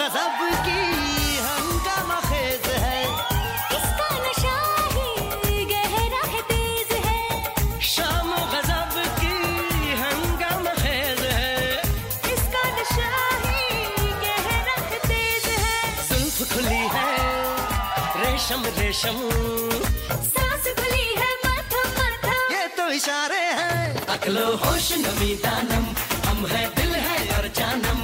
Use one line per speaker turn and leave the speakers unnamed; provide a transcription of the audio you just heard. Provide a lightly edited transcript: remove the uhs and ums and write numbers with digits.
गजब की हंगामा खेज है,
इसका नशा ही गहरा है तेज है।
शाम गजब की हंगामा खेज है,
इसका नशा ही गहरा है तेज है।
जुल्फ खुली है रेशम रेशम,
सांस खुली है मध्यम मध्यम,
ये तो इशारे हैं। अक्लो होश नमी दानम, हम है दिल है और जानम,